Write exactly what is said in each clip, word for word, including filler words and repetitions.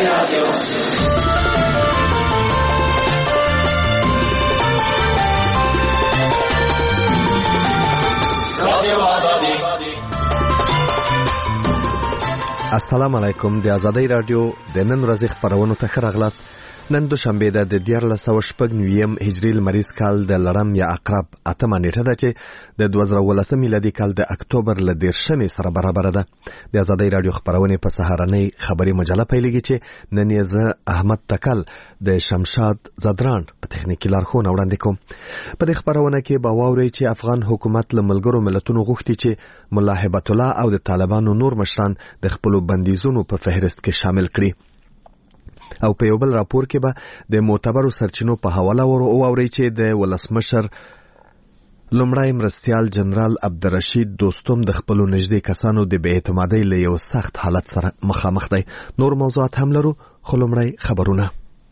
السلام علیکم. د آزادۍ رادیو د نن ورځې خبرونو ته ښه راغلاست. نن دوشنبه ده د دیارلس سوه شپږ نویم هجري لمریز کال د لړم یا عقرب اتمه نیټه ده چې د دوه زره اوولسم میلادي کال د اکتوبر له دېرشمې سره برابره ده. د آزادۍ رادیو خبرونې په سهارنۍ خبري مجله پیلېږي چې نن یې زه احمد تکل د شمشاد زدران په تخنیکي لارښوونه وړاندې کوم. په دې خبرونه کې به واورئ چې افغان حکومت له ملګرو ملتونو غوښتي چې ملا هیبت الله او د طالبانو نور مشران د خپلو بندیزونو په فهرست کې شامل کړي. او په یو بل راپور کې به د معتبرو سرچینو په حواله واورئ چې د ولسمشر لومړی مرستیال جنرال عبدالرشید دوستم د خپلو نږدې کسانو د بې اعتمادۍ له یو سخت حالت سره مخامخ دی. نور موضوعات هم لرو، خو لومړی خبرونه.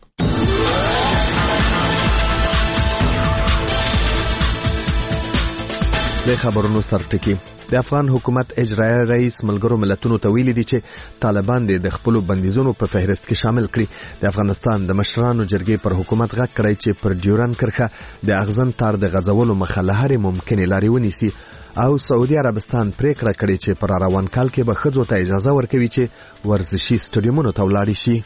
د خبرونو سرټکی. د افغان حکومت اجرایي رئیس ملګرو ملتونو ته ویلي دي چې طالبان د خپلو بندیزونو په فهرست کې شامل کړي. د افغانستان د مشرانو جرګې پر حکومت غږ کړی چې پر ډیورن کرښه د اغزن تار د غځولو مخه له هرې ممکنې لارې ونیسي. او سعودي عربستان پریکړه کړې چې پر روان کال کې به ښځو ته اجازه ورکوي چې ورزشي سټډیومونو ته ولاړې شي.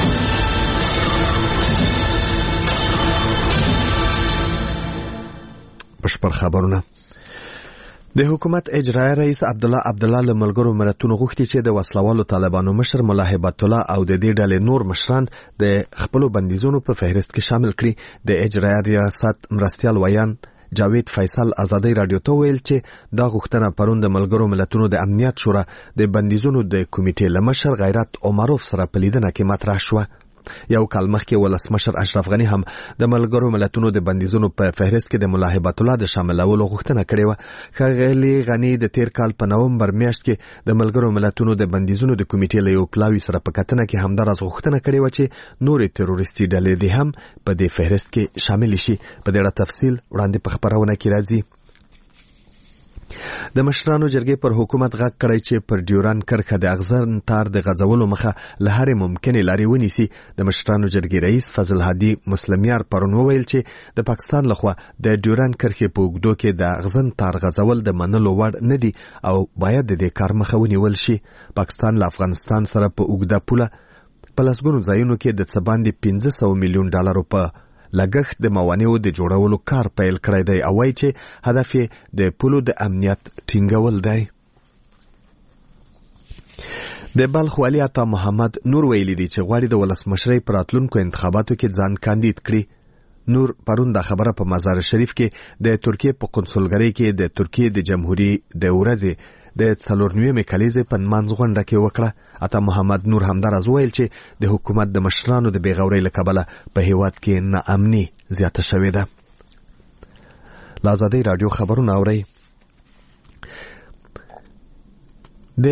بشپړ خبرونه. د حکومت اجرایي رئیس عبدالله عبدالله له ملګرو ملتونو غوښتي چې د وسلوالو طالبانو مشر ملا هیبت الله او د دې ډلې نور مشران د خپلو بندیزونو په فهرست کې شامل کړي. د اجرایي ریاست مرستیال ویان جاوید فیصل آزادۍ رادیو ته ویل چې دا غوښتنه پرون د ملګرو ملتونو د امنیت شورا د بندیزونو د کمیټې له مشر غیرت عمروف سره په لیدنه کې مطرح شوه. یو کال مخکې ولسمشر اشرف غنی هم د ملګرو ملتونو د بندیزونو په فهرست کې د ملا هیبت الله د شاملولو غوښتنه کړې وه. ښاغلي غنی د تیر کال په نومبر میاشت کې د ملګرو ملتونو د بندیزونو د کمیټې له یو پلاوي سره په کتنه کې همداراز غوښتنه کړې وه چې نورې تروریستي ډلې دې هم په دې فهرست کې شامل شي. په دې اړه تفصیل وړاندې په خبرونه کې راځي. د مشرانو جرګې پر حکومت غږ کړی چې پر ډیورن کرښه د اغزن تار د غځولو مخه له هرې ممکنې لارې ونیسي. د مشرانو جرګې رئیس فضل هادي مسلمیار پرون وویل چې د پاکستان لخوا د ډیورن کرښې په اوږدو کې د اغزن تار غځول د منلو وړ نه دي او باید د دې کار مخه ونیول شي. پاکستان له افغانستان سره په اوږده پوله په لسګونو ځایونو کې د څه باندې پنځه سوه میلیون ډالرو په لګښت د موانعو د جوړولو کار پیل کړی دی او وایي چې هدف یې د پولو د امنیت ټینګول دی. د بلخ والي عطا محمد نور ویلي دي چې غواړي د ولسمشرۍ په راتلونکو انتخاباتو کې ځان کاندید کړي. نور پرون دا خبره په مزار شریف کې د ترکیې په قونسلګرۍ کې د ترکیې د جمهوریت د ورځې د څلور نوېمې کلیزې په نمانځ غونډه کې وکړه. عطا محمد نور همداراز ویل چې د حکومت د مشرانو د بېغورۍ له کبله په هېواد کې ناامني زیاته شوې ده. له آزادۍ راډیو خبرونه اورئ. د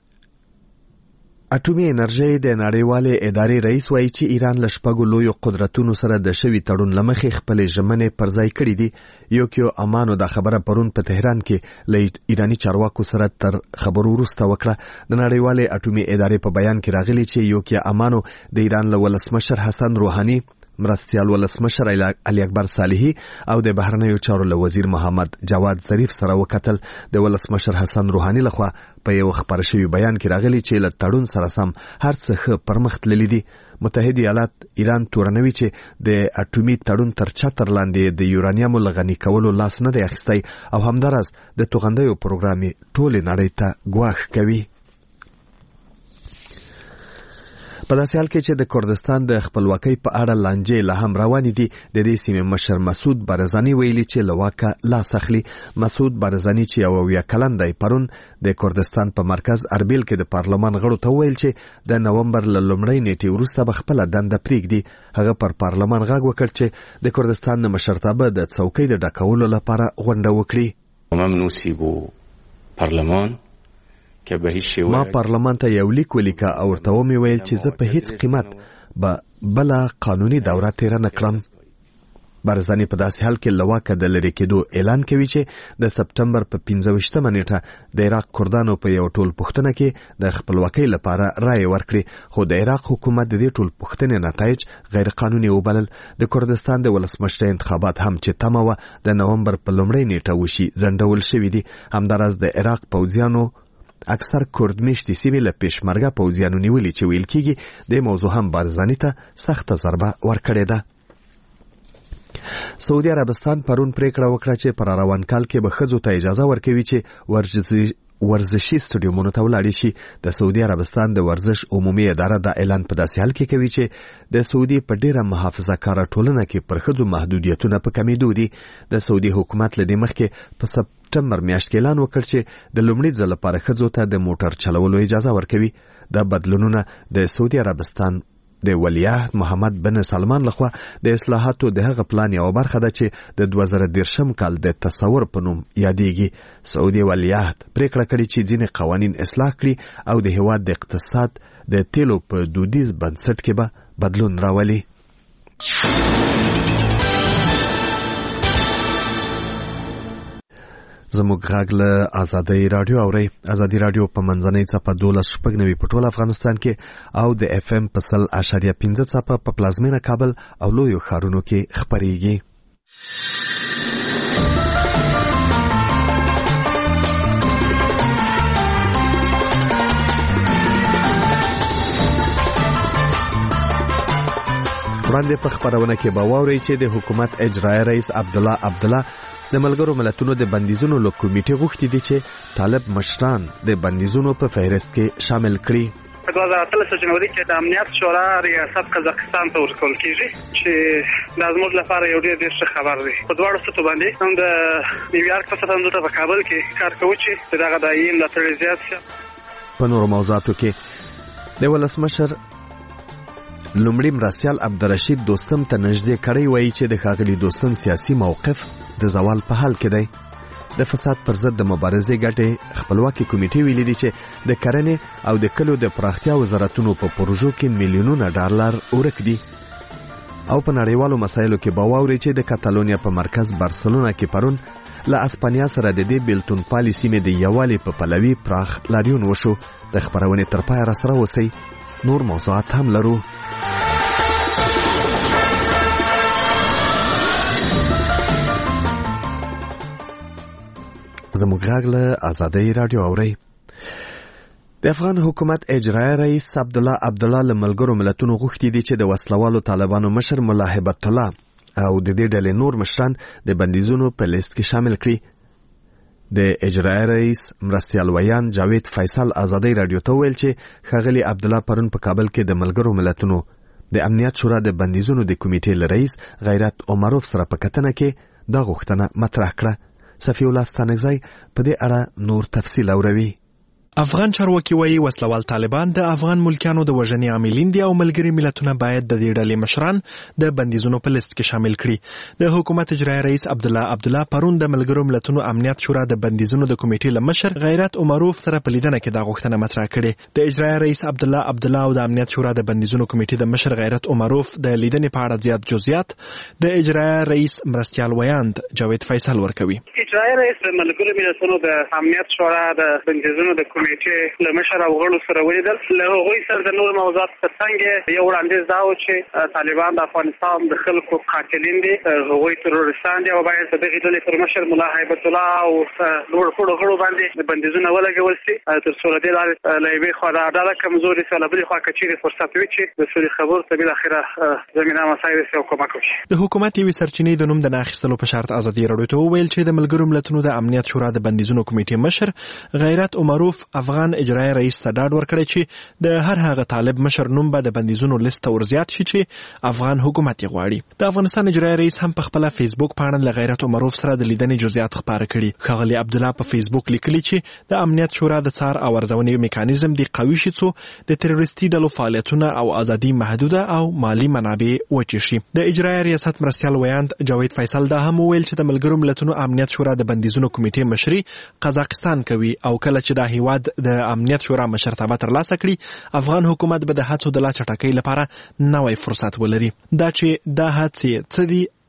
اټومي انرژۍ د نړیوالې ادارې رئیس وایي چې ایران له شپږو لویو قدرتونو سره د شوي تړون له مخې خپلې ژمنې پر ځای کړي دي. یوکیو امانو دا خبره پرون په تهران کې له ایراني چارواکو سره تر خبرو وروسته وکړه. د نړیوالې اټومي ادارې په بیان کې راغلي چې یوکیو امانو د ایران له ولسمشر حسن روحاني، مرستیال ولسمشر علي اکبر صالحي او د بهرنیو چارو له وزیر محمد جواد ظریف سره وکتل. د ولسمشر حسن روحاني لخوا په یو خبر شوی بیان کې راغلی چې له تړون سره سم هر څه ښه پرمخ تللی دي. متحده ایالات ایران تورنوي چې د اټومي تړون تر چتر لاندې د یورانیمو له غني کولو لاس نه دی اخیستی او همداراز د توغندیو پروګرام ټولې نړۍ ته ګواښ کوي. په داسې حال کې چې د کردستان د خپلواکۍ په اړه لانجې لا هم روانې دي. د دې سیمې مشر مسعود بارزاني ویلي چې له واکه لاس اخلي. مسعود بارزاني چې یو اویا کلن دی پرون د کردستان په مرکز اربیل کې د پارلمان غړو ته ویل چې د نومبر له لومړۍ نیټې وروسته به خپله دنده پرېږدي. هغه پر پارلمان غږ وکړ چې د کردستان د مشرتابه د څوکۍ د ډکولو لپاره غونډه وکړي. پارلمان ما پارلمان ته یو لیک ولیکه او ورته ومې ویل چې زه په هیڅ قیمت به بله قانوني دوره تیره نه کړم. بارزانی په داسې حال کې له واکه د لرې کېدو اعلان کوي چې د سپټمبر په پنځه ویشتمه نیټه د عراق کردانو په یو ټول پوښتنه کې د خپلواکۍ لپاره رایې ورکړې، خو د عراق حکومت د دې ټول پوښتنې نتایج غیر قانوني وبلل. د کردستان د ولسمشر انتخابات هم چې تمه وه د نومبر په لومړۍ نیټه وشي ځنډول شوي دي. همداراز د عراق پوځیانو اکثر کرد میشتي سیمې له پیشمرګه پوځیانو نیولې چې ویل کېږي د موضوع هم بارزاني ته سخته ضربه ورکړې ده. سعودي عربستان پرون پریکړه وکړه چې پر روان کال کې به ښځو ته اجازه ورکوي چې ورزشي ورزشي سټډیومونو ته ولاړ شي. د سعودي عربستان د ورزش عمومي اداره دا اعلان په داسې حال کې کوي چې د سعودي په ډیره محافظه کاره ټولنه کې پر ښځو محدودیتونه په کمیدو دي. د سعودي حکومت له دې مخکې په سپټمبر میاشت کې اعلان وکړ چې د لومړي ځل لپاره ښځو ته د موټر چلولو اجازه ورکوي. دا بدلونونه د سعودي عربستان د ولیعهد محمد بن سلمان لخوا د اصلاحاتو د هغه پلان یو برخه ده چې د دوه زره دېرشم کال د تصور په نوم یادېږي. سعودي ولیعهد پریکړه کړې چې ځینې قوانین اصلاح کړي او د هیواد د اقتصاد د تیلو په دودیز بنسټ کې به بدلون راولي. زموږ غږ له ازادي رادیو اورئ. ازادي رادیو په منځنۍ څپه دولس شپږ نوي په ټول افغانستان کې او د اف ام په سل اشاریه پنځه څپه په پلازمینه کابل او لویو ښارونو کې خپرېږي. وړاندې په خپرونه کې به واورئ چې د حکومت اجرایي رئیس عبدالله عبدالله د ملګرو ملتونو د بندیزونو له کمیټې غوښتي دي چې طالب مشران د بندیزونو په فهرست کې شامل کړي. په دوه زره اتلس جنوري کې د امنیت شورا ریاست قزاقستان ته ورکول کیږي چې دا زموږ لپاره یو ډېر ډېر ښه خبر دی. په دواړو سطحو باندې هم د نیویارک په سطح هم په کابل کې کار کوو چې دغه دایي ملاتړ زیات شي. په نورو موضوعاتو کې د ولسمشر لومړي مرستیال عبدالرشید دوستم ته نږدې کړی وایي چې د ښاغلي دوستم سیاسي موقف د زوال په حال کې دی. د فساد پر ضد د مبارزې ګټې خپلواکي کمیټې ویلي دي چې د کرنې او د کلیو د پراختیا وزارتونو په پروژو کې میلیونونه ډالر ورک دي. او په نړیوالو مسایلو کې به واورئ چې د کاتالونیا په مرکز بارسلونا کې پرون له اسپانیا سره د دې بیلتون پالي سیمې د یووالي په پلوي پراخ لاریون وشو. د خپرونې تر پایه راسره اوسئ. نور موضوعات هم لرو. زموږ غږ له ازادي رادیو اورئ. د افغان حکومت اجرایي رئیس عبدالله عبدالله له ملګرو ملتونو غوښتي دي چې د وسلوالو طالبانو مشر ملا هیبت الله او د دې ډلې نور مشران د بندیزونو په لیست کې شامل کړي. د اجرایي رئیس مرستیال ویان جاوید فیصل ازادي رادیو ته ویل چې ښاغلي عبدالله پرون په کابل کې د ملګرو ملتونو د امنیت شورا د بندیزونو د کمیټې له رئیس غیرت عمروف سره په کتنه کې دا غوښتنه مطرح کړه. صفی الله ستانکزی په دې اړه نور تفصیل اوروي. افغان چارواکي وایي وسلوال طالبان د افغان ملکیانو د وژنې عاملین دي او ملګري ملتونه باید د دې ډلې مشران د بندیزونو په لیست کې شامل کړي. د حکومت اجرایي رئیس عبدالله عبدالله پرون د ملګرو ملتونو امنیت شورا د بندیزونو د کمیټې له مشر غیرت عمروف سره په لیدنه کې دا غوښتنه مطرح کړې. د اجرایي رئیس عبدالله عبدالله او د امنیت شورا د بندیزونو کمیټې د مشر غیرت عمروف د لیدنې په اړه زیات جزئیات د اجرایي رئیس مرستیال ویاند جاوید فیصل ورکوي. اجرایي رئیس د ملګرو ملتونو د امنیت شورا د بندیزونو د کمیټې له مشر او غړو سره ولیدل. له هغوی سره د نور موضوعات ترڅنګ یو وړاندیز دا و چې طالبان د افغانستان د خلکو قاتلین دي، هغوی تروریستان دي او باید د دغې ډلې پر مشر ملا هیبت الله او نور ټولو غړو باندې بندیزونه ولګول شي تر څو له دې لارې له یوې خوا دا ډله کمزورې شي، له بلې خوا که چیرې فرصت وي چې د سولې خبرو ته بالاخره زمینه مساعده شي او کومک وشي. د حکومت یوې سرچینې د نوم د نه اخیستلو په شرط ازادي راډیو ته وویل چې د ملګرو ملتونو د امنیت شورا د بندیزونو کمیټې مشر غیرت عمروف افغان اجرایي رئیس ته ډاډ ورکړی چې د هر هغه طالب مشر نوم به د بندیزونو لیست ته ورزیات شي چې افغان حکومت یې غواړي. د افغانستان اجرایي رئیس هم په خپله فیسبوک پاڼه له غیرت عمروف سره د لیدنې جزئیات خپاره کړي. ښاغلي عبدالله په فیسبوک لیکلي چې د امنیت شورا د څار او ارزونې میکانیزم دې قوي شي څو د تروریستي ډلو فعالیتونه او ازادي محدوده او مالی منابع وچې شي. د اجرایي ریاست مرستیال ویاند جاوید فیصل دا هم وویل چې د ملګرو ملتونو امنیت شورا د بندیزونو کمیټې مشري قزاقستان کوي او کله چې دا هیواد د امنیت شورا مشرتابه ترلاسه کړي افغان حکومت به د هڅو د لا چټکۍ لپاره نوی فرصت ولري. دا چې دا هڅې څه دي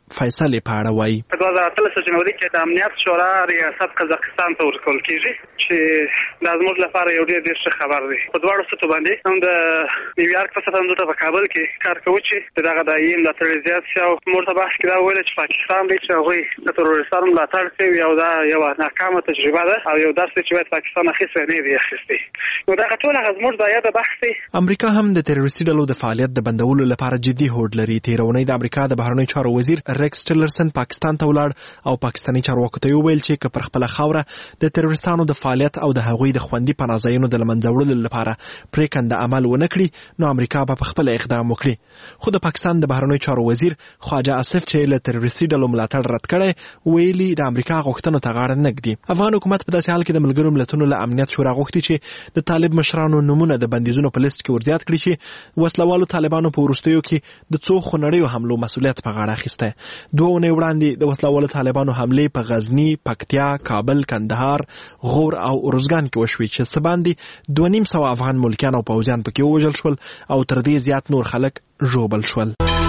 فیصلې په اړه وایي. په دوه زره اتلس جنوري کې د امنیت شورا ریاست قزاقستان ته ورکول کیږي چې دا زموږ لپاره یو ډېر ډېر ښه خبر دی. په دواړو سطحو باندې هم د نیویارک په سطح هم په کابل کې کار کوي چې دغه د ای ملاتړ زیات شي او موږ ته بحث کې دا ویل چې پاکستان دی چې هغوی د تروریستانو ملاتړ کوي او دا یو ناکامه تجربه ده او یو درس چې باید پاکستان اخیستی نه دی اخیستی. نو دغه ټول هغه زموږ د یاده بحث دی. امریکا هم د تروریستي ډلو د فعالیت د بندولو لپاره جدي هوډ لري. تېره اونۍ د امریکا د بهرنیو چارو وزیر ریکس ټیلرسن پاکستان ته ولاړ او پاکستاني چارواکو ته وویل چې که پر خپله خاوره د تروریستانو د فعالیت او د هغوی د خوندي پناه ځایونو د له منځه وړلو لپاره پرېکنده عمل ونه کړي نو امریکا به په خپله اقدام وکړي. خو د پاکستان د بهرنیو چارو وزیر خواجه آصف چې له تروریستي ډلو ملاتړ رد کړی ویلي د امریکا غوښتنو ته غاړه نه ږدي. افغان حکومت په داسې حال کې د ملګرو ملتونو له امنیت شورا غوښتي چې د طالب مشرانو نومونه د بندیزونو په لیست کې ورزیات کړي چې وسلوالو طالبانو په وروستیو کې د څو خونړیو حملو مسؤلیت په غاړه اخیستی. دوه اونۍ وړاندې د وسلوالو طالبانو حملې په غزني، پکتیا، کابل، کندهار، غور او ارزګان کې وشوې چې څه باندې دوه نیم سوه افغان ملکیان او پوځیان پکې ووژل شول او تر دې زیات نور خلک ژوبل شول.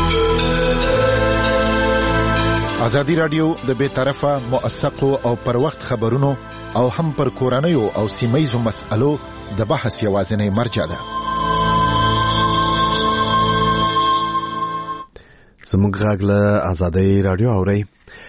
ازادي رادیو د بې طرفه موثقو او پر وخت خبرونو او هم پر کورنیو او سیمه‌یزو مسألو د بحث یوازینی مرجع ده. زموږ غږ له ازادي رادیو اورئ.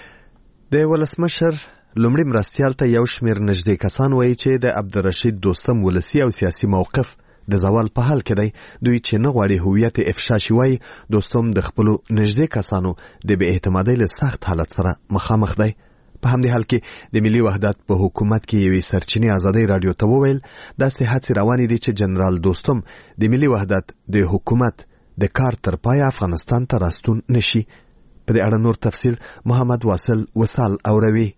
د ولسمشر لومړي مرستیال ته یو شمېر نږدې کسان وایي چې د عبدالرشید دوستم ولسي او سیاسي موقف د زوال په حال کې دی. دوی چې نه غواړي هویت افشا شي وایي دوستم د خپلو نږدې کسانو د بې اعتمادۍ له سخت حالت سره مخامخ دی. په همدې حال کې د ملي وحدت په حکومت کې یوې سرچینې ازادۍ رادیو ته وویل داسې هڅې روانې دي چې جنرال دوستم د ملي وحدت د حکومت د کار تر پایه افغانستان ته راستون نشي. په دې اړه نور تفصیل محمد واصل وصال اوروي.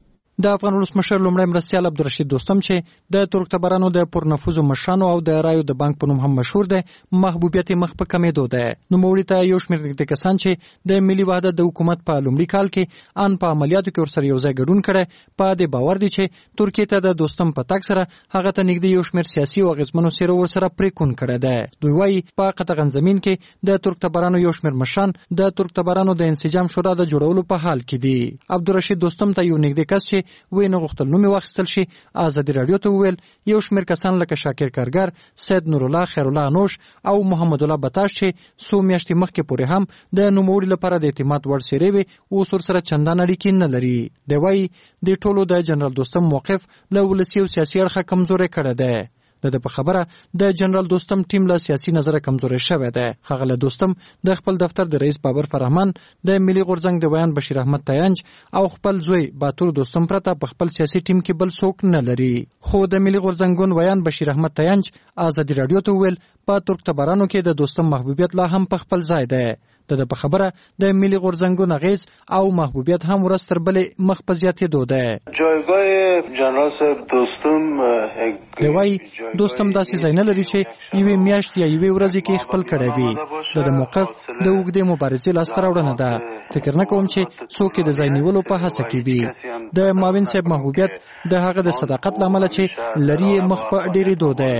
د افغان ولسمشر لومړی مرستیال عبدالرشید دوستم چې د ترکتبرانو د پرنفوذ مشرانو او د رایو د بانک په نوم هم مشهور دی محبوبیت مخ په کمېدو دی. نوموړي ته یو شمېر نږدې کسان چې د ملي وحدت د حکومت په لومړي کال کې ان په عملیاتو کې ورسره یو ځای ګډون کړی په دې باور دي چې ترکیې ته د دوستم په تګ سره هغه ته نږدې یو شمېر سیاسي او اغېزمنو څېرو ورسره پرېکون کړی دی. دوی وایي په قطغن زمین کې د ترکتبرانو یو شمېر مشران د ترکتبرانو د انسجام شورا د جوړولو په حال کې دي. عبدالرشید دوستم ته یو نږدې کس چې وی نه غوښتل نوم واخیستل شي ازادي رادیو ته وویل یو شمېر کسان لکه شاکر کارګر، سید نور الله، خیر الله انوش او محمد الله بتاش چې څو میاشتې مخکې پورې هم د نوموړي لپاره د اعتماد وړ څېرې وې اوس ورسره چندان اړیکې نه لري. دی وایي د ټولو د جنرال دوستم موقف له ولسي او سیاسي اړخه کمزوری کړی دی. د په خبره د جنرال دوستم ټیم له سیاسي نظره کمزوري شوی دی. ښاغلی دوستم د خپل دفتر د رئیس بابر فرهمن، د ملي غورځنګ د ویان بشیر احمد تیانج او خپل زوی باتور دوستم پرته په خپل سیاسي ټیم کې بل څوک نه لري. خو د ملي غورځنګون ویان بشیر احمد تیانج ازادي رادیو ته وویل په ترکتبرانو کې د دوستم محبوبیت لا هم په خپل ځای دی. د په خبره د ملي غورځنګون اغیز او محبوبیت هم ورځ تر بلې مخ په زیاتېدو دی. جایگاه جنرال صاحب دوستم دی وایي دوستم داسې ځای نه لري چې یوې میاشتې یا یوې ورځې کې خپل کړی وي. د د موقف د اوږدې مبارزې لاسته راوړنه ده. فکر نه کوم چې څوک د ځای نیولو په هڅه کې وي. د معاون صاحب محبوبیت د هغه د صداقت له امله چې لري مخ په ډېرېدو دی.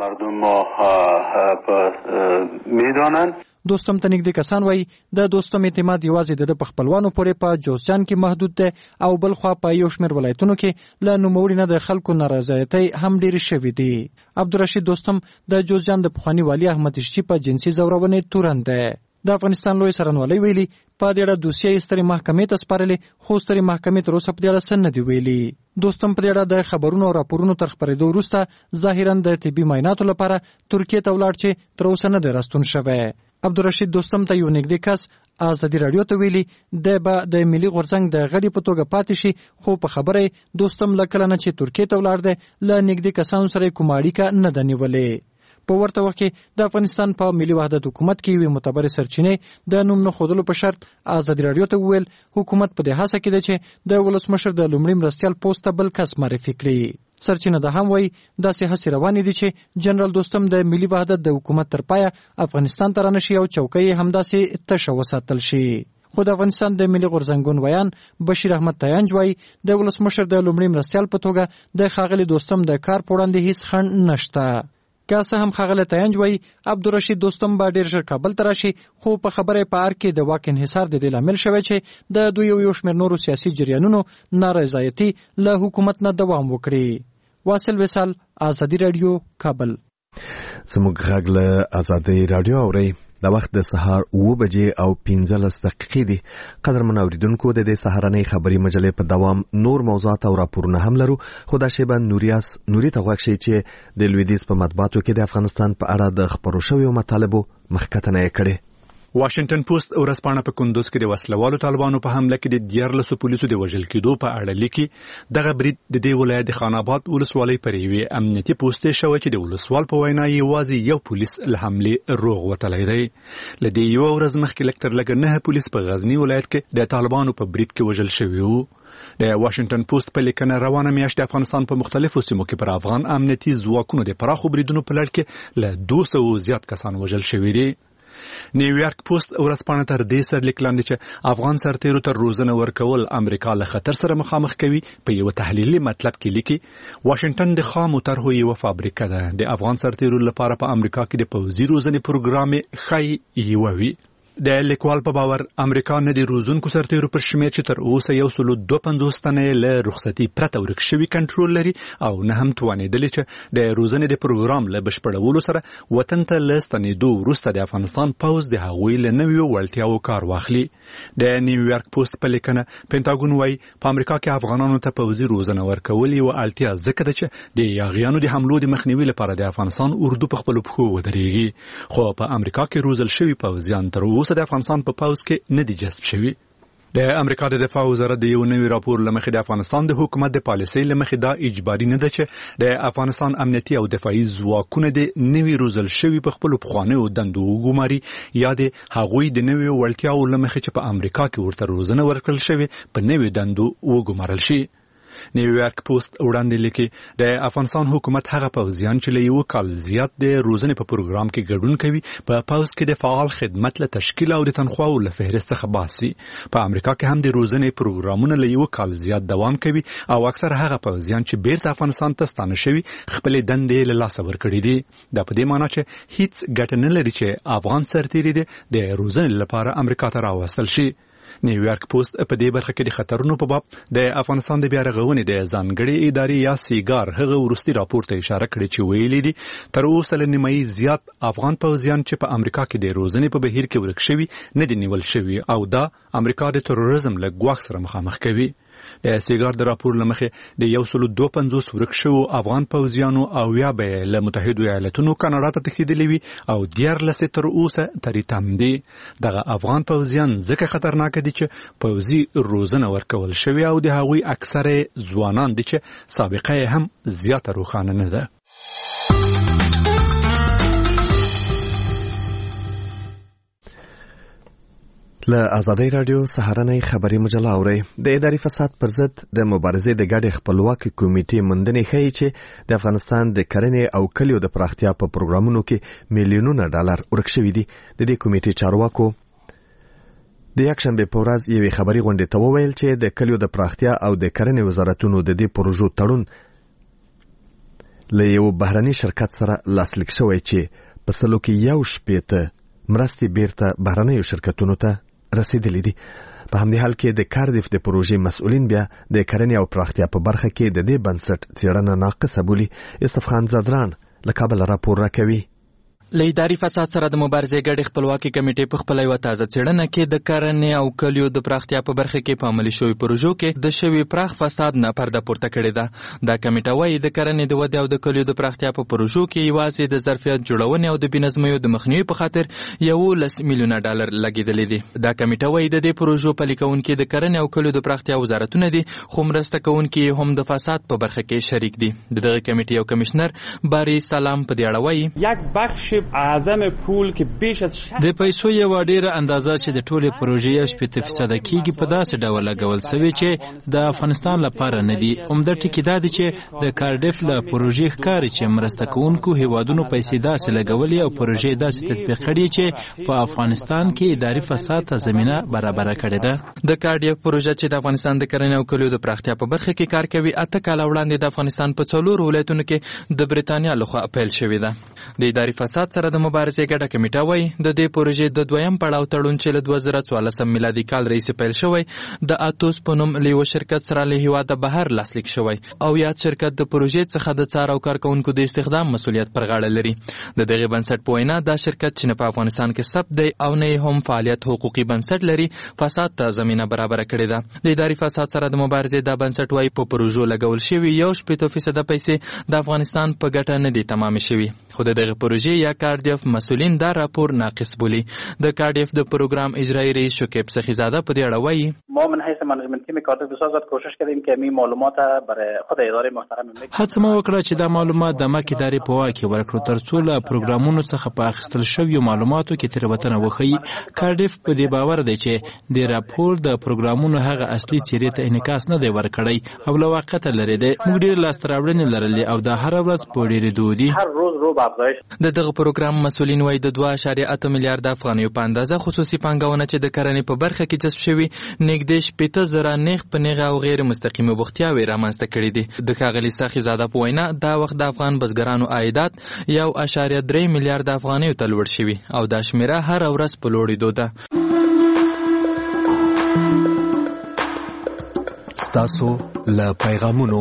دوستم ته نږدې کسان وایي د دوستم اعتماد یوازې د خپلوانو پورې په جوزجان کې محدود دی او بل خوا په یو شمېر ولایتونو کې له نوموړي نه د خلکو نارضایتۍ هم ډېرې شوې دي. عبدالرشید دوستم د جوزجان د پخواني والي احمد اشچي په جنسي ځورونې تورن دی. د افغانستان لوی څارنوالۍ ویلي په دې اړه دوسیه یې سترې محکمې ته سپارلې خو سترې محکمې تر اوسه په دې اړه څه نه دي ویلي. دوستم په دې اړه د خبرونو او راپورونو تر خپرېدو وروسته ظاهراً د طبي معایناتو لپاره ترکیې ته ولاړ چې تر اوسه نه دی راستون شوی. عبدالرشید دوستم ته یو نږدې کس ازادي رادیو ته ویلي دی به د ملي غورځنګ د غړي په توګه پاتې شي خو په خبره دوستم له کله نه چې ترکیې ته ولاړ دی له نږدې کسانو سره کومه اړیکه نه ده نیولې. په ورته وخت کې د افغانستان په ملي وحدت حکومت کې یوې معتبرې سرچینې د نوم نه ښودلو په شرط ازادي رادیو ته وویل حکومت په دې هڅه کې دی چې د ولسمشر د لومړي مرستیال پوسټ ته بل کس معرفي کړي. سرچینه ده هم وایي داسې هڅې روانې دي چې جنرال دوستم د ملي وحدت د حکومت تر پایه افغانستان ته رانشي او چوکۍ یې همداسې تشه وساتل شي. خو د افغانستان د ملي غورځنګون ویان بشیر احمد تیانج وایي د ولسمشر د لومړي مرستیال په توګه د ښاغلي دوستم د کار په وړاندې هیڅ خنډ نشته. که څه هم ښاغلی تینج وایي عبدالرشید دوستم به ډېر ژر کابل ته راشي، خو په خبره په ار کې د واک انحصار د دې لامل شوی چې د دوی یو شمېر نورو سیاسي جریانونو نارضایتي له حکومت نه دوام وکړي. واصل وصال، ازادي راډیو، کابل. زموږ غږ له ازادي راډیو اورئ. د وخت د سهار اوه بجې او پنځلس دقیقې دي. قدرمن اوریدونکو، د دې سهارنۍ خبري مجلې په دوام نور موضوعات او راپورونه هم لرو، خو دا شیبه نوریاس نوري ته غوږ شئ چې د لویدیځ په مطبوعاتو کې د افغانستان په اړه د خپرو شویو مطالبو مخکتنه یې کړې. واشنگټن پوسټ ورځپاڼه په کندوز کې د وسلوالو طالبانو په حمله کې د دیارلسو پولیسو د وژل کېدو په اړه لیکي. دغه برید د دې ولایت د خان آباد ولسوالۍ پر یوې امنیتي پوسټ شوی چې د ولسوال په وینا یوازې یو پولیس له حملې روغ وتلی دی. له دې یوه ورځ مخکې لږ تر لږه نه پولیس په غزني ولایت کې د طالبانو په برید کې وژل شوي وو. د واشنگټن پوسټ په لیکنه روانه میاشت د افغانستان په مختلفو سیمو کې پر افغان امنیتي ځواکونو د پراخو بریدونو په لړ کې له دوه سوو زیات کسان وژل شوي دي. نیویارک پوسټ ورځپاڼه تر دې سرلیک لاندې چې افغان سرتیرو ته روزنه ورکول امریکا له خطر سره مخامخ کوي په یو تحلیلي مطلب کې لیکي. واشنگټن د خامو طرحو یو فابریکه ده. د افغان سرتیرو لپاره په امریکا کې د پوځي روزنې پروګرام خی یو وی. د لیکوال په باور امریکا نه د روزونکو سرتیرو پر شمیر چې تر اوسه یو سلو دوه پنځوس تنې له رخصتي پرته ورک شوي کنټرول لري او نه هم توانېدلې چې د روزنې د پروګرام له بشپړولو سره وطن ته له ستنېدو وروسته د افغانستان پوځ د هغوی له نویو وړتیاو کار واخلي. د نیویارک پوسټ په لیکنه پینټاګون وایي په امریکا کې افغانانو ته پوځي روزنه ورکول یوه اړتیا ځکه ده چې د یاغیانو د حملو د مخنیوي لپاره د افغانستان اردو په خپلو پښو ودرېږي. خو په امریکا کې روزل شوي پوځیان تر اوسه د افغانستان په پوځ کې نه دي جذب شوي. د امریکا د دفاع وزارت د یو نوي راپور له مخې د افغانستان د حکومت د پالیسۍ له مخې دا اجباري نه ده چې د افغانستان امنیتي او دفاعي ځواکونه د نوي روزل شوي په خپلو پخوانیو دندو وګماري یا د هغوی د نویو وړتیاو له مخې چې په امریکا کې ورته روزنه ورکړل شوې په نویو دندو وګمارل شي. نیویارک پوسټ وړاندې لیکي د افغانستان حکومت هغه پوځیان چې له یو کال زیات د روزنې په پروګرام کې ګډون کوي په پوځ کې د فعال خدمت له تشکیل او د تنخواو له فهرست څخه باسي. په امریکا کې هم د روزنې پروګرامونه له یو کال زیات دوام کوي او اکثر هغه پوځیان چې بیرته افغانستان ته ستانه شوي خپلې دندې له لاسه ورکړي دي. دا په دې معنی چې هیڅ ګټه نه لري چې افغان سرتیري د روزنې لپاره امریکا ته راوستل شي. نیویارک پوسټ په دې برخه کې د خطرونو په باب د افغانستان د بیا رغونې د ځانګړې ادارې یا سیګار هغه وروستي راپور ته اشاره کړې چې ویلي دي تر اوسه له نیمایي زیات افغان پوځیان چې په امریکا کې د روزنې په بهیر کې ورک شوي نه دي نیول شوي او دا امریکا د تروریزم له ګواښ سره مخامخ کوي. د سیګار د راپور له مخې د یو سلو دوه پنځوس ورک شوو افغان پوځیانو او یا به له متحدو ایالتونو کاناډا ته تښتېدلي وي او دیارلس تر اوسه ترې تم دي. دغه افغان پوځیان ځکه خطرناک دي چې پوځي روزنه ورکول شوې او د هغوی اکثره ځوانان دي چې سابقه یې هم زیاته روښانه نه ده. له ازادي رادیو سهارنۍ خبري مجله اورئ. د اداري فساد پر ضد د مبارزې د ګډې خپلواکۍ کمیټې موندنې ښیي چې د افغانستان د کرنې او کلیو د پراختیا په پروګرامونو کې میلیونونه ډالر ورک شوي دي. د دې کمیټې چارواکو د یکشنبې په ورځ یوې خبري غونډې ته وویل چې د کلیو د پراختیا او د کرنې وزارتونو د دې پروژو تړون له یو بهرني شرکت سره لاسلیک شوی چې په سلو کې یو شپېته مرستې بیرته بهرنیو شرکتونو ته رسیدلې دي. په همدې حال کې د کاردیف د پروژې مسؤلین بیا د کرنې او پراختیا په برخه کې د دې بنسټ څېړنه ناقصه بولي. یوسف خان زدران له کابل راپور راکوي. له اداري فساد سره د مبارزې ګډې خپلواکۍ کمیټې په خپله یوه تازه څېړنه کې د کرنې او کلیو د پراختیا په برخه کې په عملي شوي پروژو کې د شوي پراخ فساد نه پرده پورته کړې ده. دا کمیټه وایي د کرنې د ودې او د کلیو د پراختیا په پروژو کې یوازې د ظرفیت جوړونې او د بېنظمیو د مخنیوي په خاطر یولس میلیونه ډالر لګېدلي دي. دا کمیټه وایي د دې پروژو پلي کوونکي د کرنې او کلیو د پراختیا وزارتونه دي خو مرسته کوونکي هم د فساد په برخه کې شریک دي. د دغه کمیټې یو کمیشنر باری سلام په دې اړه وایي یک بخش بخش اعظم پول که بیش از د پیسو یو ډیره اندازه چې د ټوله پروژې شپږ فیصد کیږي په داسې ډول لګول شوی چې د افغانستان لپاره نه دی. عمده ټکی دا دی چې د کارډف له پروژې ښکاري چې مرسته کوونکو هیوادونو پیسې داسې لګولې او پروژې داسې تطبیق کړي چې په افغانستان کې اداري فساد ته زمينه برابر کړې ده. د کارډف پروژه چې د افغانستان د کرنې او کلیو د پراختیا په برخه کې کار کوي اته کال وړاندې د افغانستان په څلور ولایتونو کې د بریتانیا لخوا پیل شوې ده. د اداري فساد سره د مبارزې ګډه کمیټه وایي د دې پروژې د دویم پړاو تړون چې له دوه زره څوارلسم میلادي کال راهیسې پیل شوی د اتوس په نوم له یو شرکت سره له هیواده بهر لاسلیک شوی او یاد شرکت د پروژې څخه د څار او کارکونکو د استخدام مسولیت پر غاړه لري. د دغه بنسټ په وینا دا شرکت چې په افغانستان کې ثبت دی او نه هم فعالیت حقوقي بنسټ لري فساد ته زمينه برابر کړې ده. د اداري فساد سره د مبارزې د بنسټ وایي په پروژو لګول شوی یو شپږ فیصد پیسې د افغانستان په ګټه نه دي تمام شوی. خو د دغه پروژې یا کارډف مسولین دا راپور ناقص بولي. د کارډف د پروګرام اجرایی رئیس شکیب سخیزاده په دې اړه وایي ما من حیث منیجمنت تیم کارډف بسازد کوشش کردیم که می معلومات برای خود اداره محترم هڅه مو وکړه چې دا معلومات د مکه ادارې په واک کې ورکړو ترڅو له پروګرامونو څخه په اخیستل شویو معلوماتو کې تېروتنه وښیي. کارډف په دې باور دی چې د راپور د پروګرامونو هغه اصلي څیرې ته انعکاس نه دی ورکړی او له واقعیت لري دی. موږ ډېر لاسته راوړنې لرلې او دا هر ورځ په ډېرېدو دي. هر روز رو د دغه پروګرام مسولین وایي د دوه اعشاریه اته میلیارډ افغانیو په اندازه خصوصي پانګونه چې د کرنې په برخه کې جذب شوي نږدې شپېته زره نیغ په نیغه او غیر مستقیمه بوختیاوې رامنځته کړي دي. د ښاغلي سخیزاده په وینا دا وخت د افغان بزګرانو عایدات یو اعشاریه درې میلیارډ افغانیو ته لوړ شوي او دا شمیره هر ورځ په لوړېدو ده. ستاسو له پیغامونو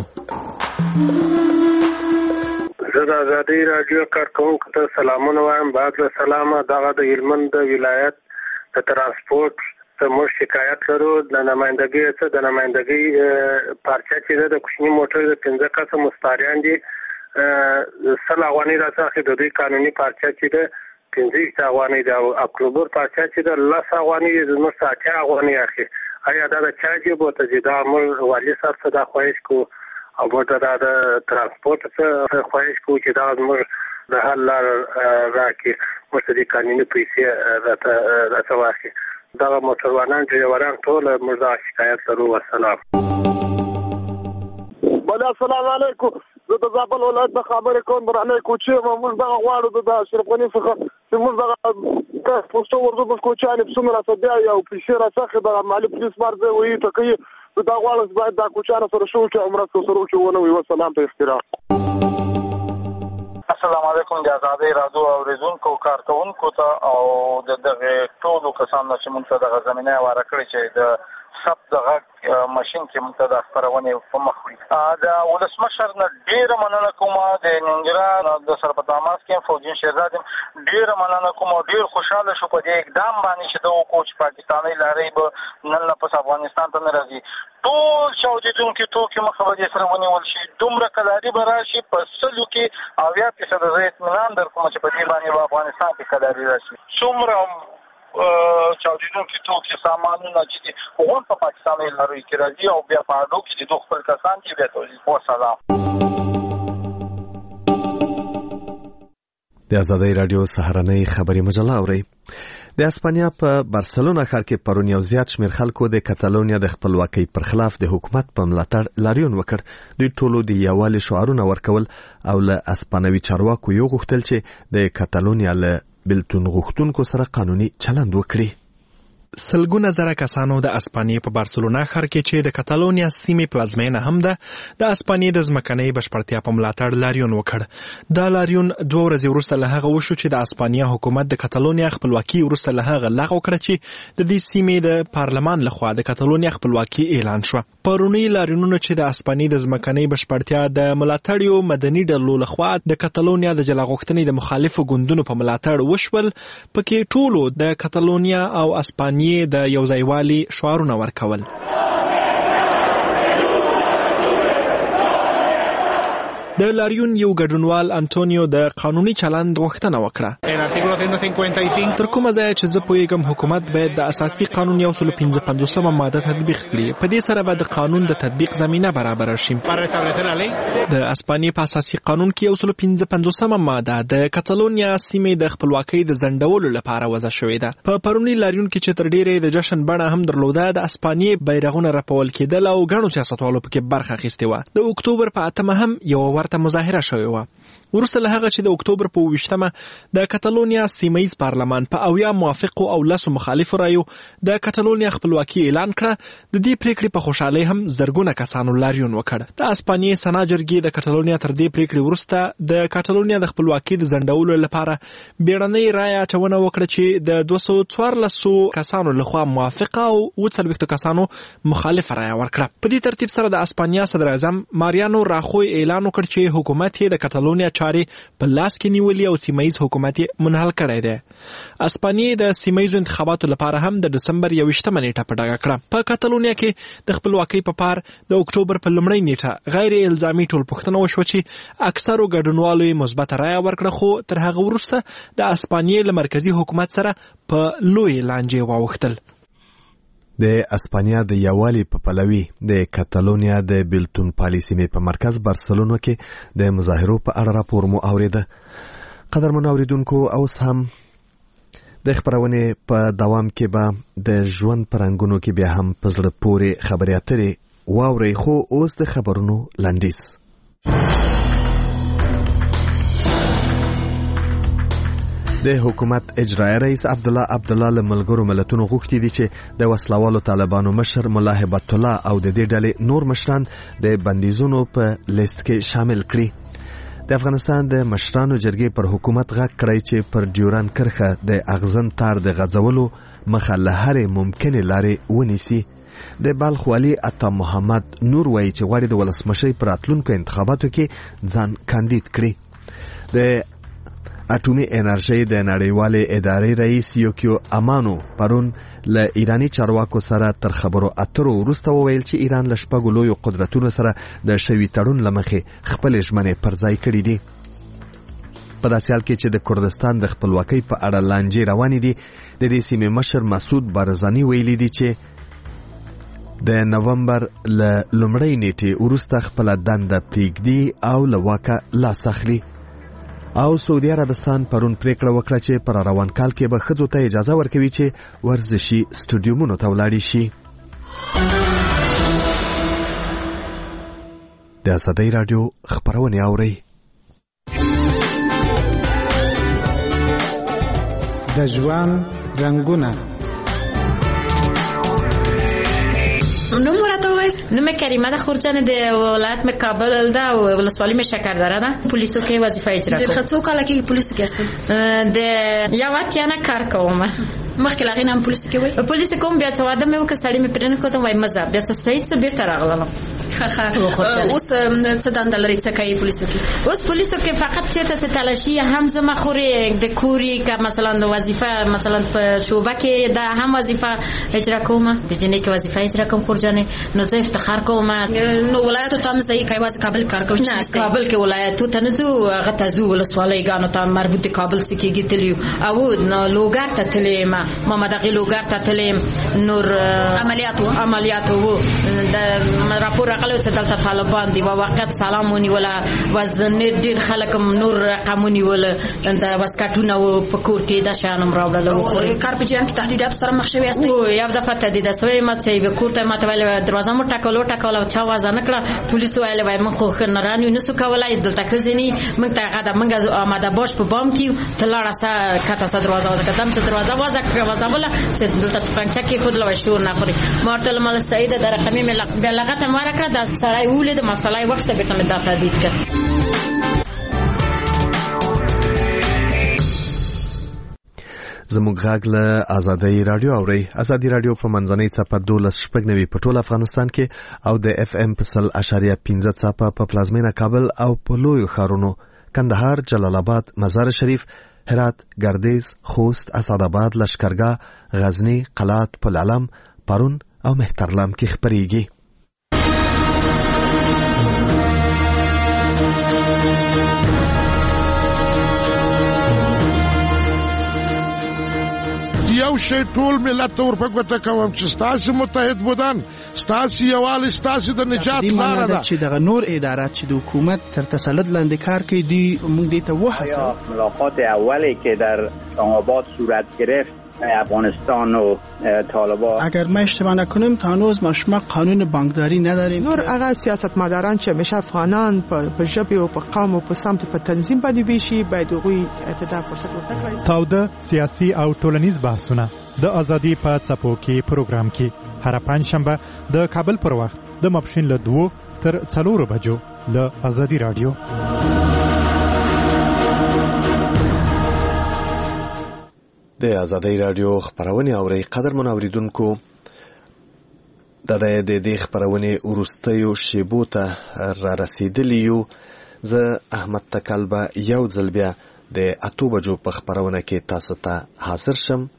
زه د ازادۍ راډیو کارکونکو ته سلامونه وایم. بعد له سلامه دغه د هلمند د ولایت د ترانسپورت ته موږ شکایت لرو د نمایندګۍ څخه د نمایندګۍ پارچه چې ده د کوچني موټر د پنځه کسه مستاریان دي سل افغانۍ راڅخه د دوی قانوني پارچه چې ده پنځه ویشت افغانۍ ده او اکتوبر پارچه چې ده لس افغانۍ زموږ څخه اتیا افغانۍ اخلي. آیا دا د چا جیب ورته چې دا موږ والي صاحب څخه دا خواهش کوو او موږ دا د ترانسپورت څخه خواهش کوو چې دا موږ د حل لار راکړي موږ ته د قانوني پیسې راته واخلي. دغه موټروانان ډریوران ټول موږ دا شکایت لرو. والسلام. بله السلام علیکم. زه د زابل ولایت د خبرې کوم برانه کوچې موږ دغه غواړو د اشرف غني څخه چې موږ دغه پوسټو ورته په کوچانې څومره راته بیا یو پیسې راڅخه د مالي پولیس مرزه وایي ته کوي دا غواړم باید دا کوچانه سره شو چې عمره سره وکړو ونه وي. والسلام ته احترام. السلام علیکم د ازادۍ راډیو اوریدونکو کارکونکو ته او د دغه ټولو کسانو چې موږ ته دغه زمینه واره کړې چې د سب دغه ماشين کې موږ ته د خبرونه په مخ وړي. د ولسمشر نه ډیره مننه کوم د ننګرهار د سرپداماس کې فوجین شهزاد ډیره مننه کوم او ډیر خوشاله شو په دې اقدام باندې چې د کوچ پاکستاني لارې به نن په افغانستان ته راځي. ټول چاودیدونکو توکي مخابرې سره ونیول شي دومره کلاري به راشي په سلو کې اویا فیصد د اطمینان در کوم چې په دې باندې په افغانستان کې کلاري راشي. څومره چاودیدونکو توکي سامانونه چې هغه په پاکستاني لارې کې راځي او بیا په اډو کې د خپل کسان چې بیا توځي. والسلام. د ازادۍ راډیو سهارنۍ خبري مجله اوري. د اسپانیا په بارسلونا ښار کې پرون یو زیات شمېر خلکو د کاتالونیا د خپلواکۍ پر خلاف د حکومت په ملاتړ لاریون وکړ. دوی ټولو د یووالي شعارونه ورکول او له اسپانوي چارواکو یو غوښتل چې د کاتالونیا له بلتون غوښتونکو سره قانوني چلند وکړي. سلګونه زره کسانو د اسپانیې په بارسلونا ښار کې چې د کاتالونیا سیمې پلازمینه هم ده د اسپانیې د ځمکنۍ بشپړتیا په ملاتړ لاریون وکړ. دا لاریون دوه ورځې وروسته له هغه وشو چې د اسپانیا حکومت د کاتالونیا خپلواکي وروسته له هغه لغوه کړه چې د دې سیمې د پارلمان لخوا د کاتالونیا خپلواکي اعلان شوه. پرونی لاریونونه چې د اسپانیې د ځمکنۍ بشپړتیا د ملاتړیو مدني ډلو لخوا د کاتالونیا د جلا غوښتنې د مخالفو ګوندونو په ملاتړ وشول پکې ټولو د کاتالونیا او اسپانیې د یو ځایوالي شعارونه ورکول. د لاریون یو ګډونوال انټونیو د قانوني چلند غوښتنه وکړه. تر کومه ځای چې زه پوهیږم حکومت باید د اساسي قانون یو سل پنځه پنځوسمه ماده تطبیق کړي. په دې سره به د قانون د تطبیق زمینه برابر شي. د اسپانیې په اساسي قانون کې یو سل پنځه پنځوسمه ماده د کاتالونیا سیمې د خپلواکۍ د ځنډولو لپاره وضع شوې ده. په پرونی لاریون کې چې تر ډیره د جشن بڼه هم درلوده، د اسپانیې بیرغونه رپول کېدل او ګڼو سیاستوالو پکې برخه اخیستې وه. د اکتوبر په اتمه هم یو ورته مظاهره شوې وه. وروسته له هغه چې د اکتوبر په اوویشتمه د کاتالونیا سیمهیز پارلمان په اویا موافقو او لسو مخالفو رایو د کاتالونیا خپلواکي اعلان کړه. د دې پریکړې په خوشحالۍ هم زرګونه کسانو لاریون وکړ. د اسپانیې سنا جرګې د کاتالونیا تر دې پریکړې وروسته د کاتالونیا د خپلواکۍ د ځنډولو لپاره بیړنۍ رایه اچونه وکړه چې د دوه سوه څوارلسو کسانو لخوا موافقه او اووه څلوېښتو کسانو مخالفه رایه ورکړه. په دې ترتیب سره د اسپانیا صدر اعظم ماریانو راخوی اعلان وکړ چې حکومت یې د کاتالونیا چارې په لاس کې نیولي او سیمهیز حکومت یې منحل کړی دی. اسپانیې د سیمهیزو انتخاباتو لپاره هم د ډسمبر یوویشتمه نیټه په ډاګه کړه. په کاتالونیا کې د خپلواکۍ په پار د اکتوبر په لومړۍ نیټه غیر الزامي ټولپوښتنه وشوه چې اکثرو ګډونوالو یې مثبته رایه ورکړه، خو تر هغه وروسته د اسپانیې له مرکزي حکومت سره په لوی لانجې واوښتل. د اسپانیا د یووالي په پلوي د کاتالونیا د بیلتون پالیسي مې په مرکز بارسلونا کې د مظاهرو په اړه راپور مو اوریده. قدرمنو اوریدونکو، اوس هم د خبرونې په دوام کې به د ژوند په رنګونو کې بیا هم په زړه پورې خبرې اترې واورئ، خو اوس د خبرونو لنډیز. د حکومت اجرایي رئیس عبدالله عبدالله له ملګرو ملتونو غوښتي دي چې د وسلوالو طالبانو مشر ملا هبت الله او د دې ډلې نور مشران د بندیزونو په لیست کې شامل کړي. د افغانستان د مشرانو جرګې پر حکومت غږ کړی چې پر ډیوران کرښه د اغزن تار د غځولو مخه له هرې ممکنې لارې ونیسي. د بلخ والي عطا محمد نور وایي چې غواړي د ولسمشرۍ په راتلونکو انتخاباتو کې ځان کاندید کړي. د اټومي انرژي د نړیوالې ادارې رئیس یوکیو امانو پرون له ایرانی چارواکو سره تر خبرو اترو وروسته وویل چې ایران له شپږو لویو قدرتونو سره د شوي تړون له مخې خپلې ژمنې پر ځای کړي دي. په داسې حال کې چې د کردستان د خپلواکۍ په اړه لانجې روانې دي، د دې سیمې مشر مسعود بارزاني ویلي دي چې د نومبر له لومړۍ نیټې وروسته خپله دنده پرېږدي او له واکه لاس اخلي. او سعودي عربستان پرون پریکړه وکړه چې پر روان کال کې به ښځو ته اجازه ورکوي چې ورزشي سټډیومونو ته ولاړې شي. د ازادۍ راډیو خبرونه اورئ. د ژوند رنګونه. نوم ورته وایست؟ نوم کریمه ده خورجان، د ولایت مې کابل ده او ولسوالي مې شکردره ده. پولیسو کې وظیفه اجرا کوم. د څو کاله کې پولیسو کې هستې؟ د یو اتیا نه کار کوم. مخکې لا غینم پولیسو کې وای؟ پولیسو کوم، بیا څه واده مې وکړ، سړی مې پرې نه کوم، وای مزه بیا څه صحیح څه بیرته راغلم. ښه ښه. اوس څه دنده لري، څه کوي پولیسو کې؟ اوس پولیسو کې فقط چېرته چې تلاشي هم زما خورې د کوري که مثلا د وظیفه مثلا په شعبه کې دا هم وظیفه اجرا کوم، د جنې کې وظیفه اجرا کوم خورجانې. نو زه افتخار کوم. نو ولایتو ته هم ځئ که یوازې کابل کار کوئ؟ نه، کابل کې ولایتو ته نه ځو، هغه ته ځو ولسوالیګانو ته مربوط د کابل څه کېږي تللي یو. او نو لوګر ته تللې یم، محمد اغې لوګر ته تللې یم. نور عملیات وو عملیات وو د راپور راغلی چې دلته طالبان دي، واقعیت سلام ونیوله، وزنې ډېر خلک نور رقم ونیول، د واسکټونه وو په کور کې دا شیان هم راوړل. کار په جریان کې تهدیداتو سره مخ شوي یاستئ؟ یو دفعه تهدیده سوی یم چې کور ته ماته ویل دروازه مو ټکول وټکوله، چا وازه نه کړه. پولیسو ویل وای موږ خو ښه نه نسو کولی، دلته ښځې نه موږ ته هغه ده، موږ آماده باش په بام کې ته لاړه سه کته سه دروازه وازه کړه. دم چې دروازه وازه کړه وازوله چې دلته توپنچه کېښودله وای شور نه خوري. ما ورته ویل مله سعیده د رقمې مې بیا لغته مې ورکړه، دا سړی ولید مسله یې وخته بېرته مې دا تهدید کړ. زموږ غږ له ازادۍ راډیو اورئ. ازادۍ راډیو په منځنۍ څپه دولس شپږ نوي په ټول افغانستان کې او د اف ام په سل اشاریه پنځه څپه په پلازمینه کابل او په لویو ښارونو کندهار، جلال آباد، مزار شریف، هرات، ګردیز، خوست، اسعدآباد، لشکرګاه، غزنی، قلات، پل علم، پرون او مهترلام کې خپرېږي. یو شی ټول ملت ته ورپګوته کوم چې ستاسو متحد بودن ستاسو یووالی ستاسو د نجات لاره ده. چې دغه نور ادارات چې د حکومت تر تسلط لاندې کار کوي دی موږ دې ته وهڅوو. ملاقات اولی که در اسلام آباد صورت گرفت افغانستان و طالبان، اگر ما اشتباه نکنیم تا هنوز ما شما قانون بانکداری نداریم. نور هغه سیاستمداران چې همیشه افغانان په ژبه او په قوم او په سمت په تنظیم باندې ویشي باید هغوی ته دا فرصت ورکړي. تاوده سیاسي او ټولنیز بحثونه د ازادي په څپو کې پروګرام کې هر پنځشنبه د کابل پر وخت د ماپښین له دوه تر څلورو بجو له ازادي رادیو. د ازادي رادیو خبرونه اوري قدرمن اوریدونکو د دې د خبرونه ورستیو شیبو ته را رسیدلیو. زه احمد تکلبه یو ځل بیا د اتو بجو په خبرونه کې تاسو ته حاضر شم.